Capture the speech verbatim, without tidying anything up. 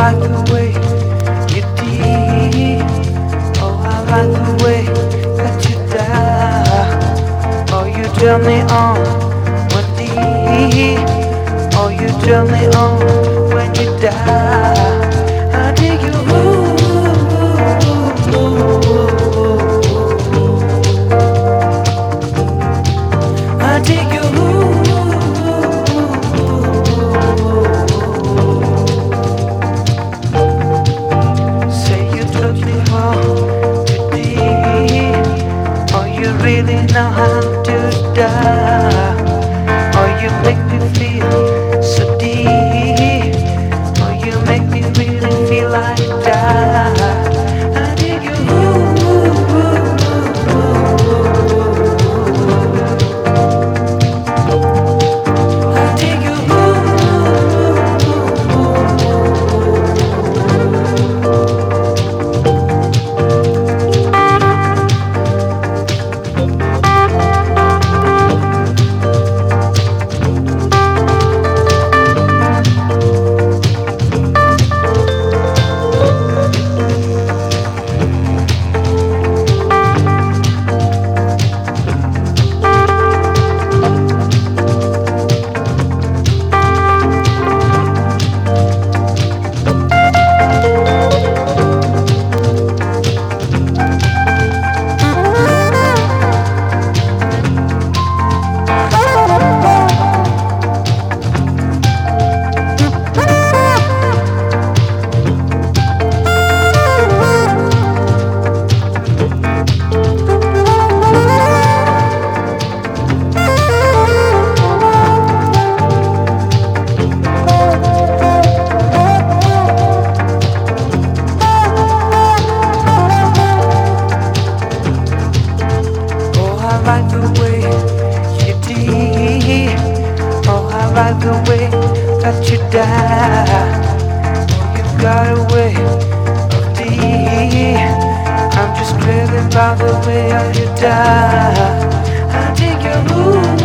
like the way you did. Oh, I like the way that you die. Oh, you turn me on when deep. Oh, you turn me on when you die. I dig you. I dig you. Say you took me home today. Oh, you really know how to die. Oh, you make me feel so deep. Oh, you make me really feel like die. I dig you. I dig you. I like the way you did. Oh, I like the way that you die. Oh, you got a way of deep. I'm just crazy about the way you die. I dig your move.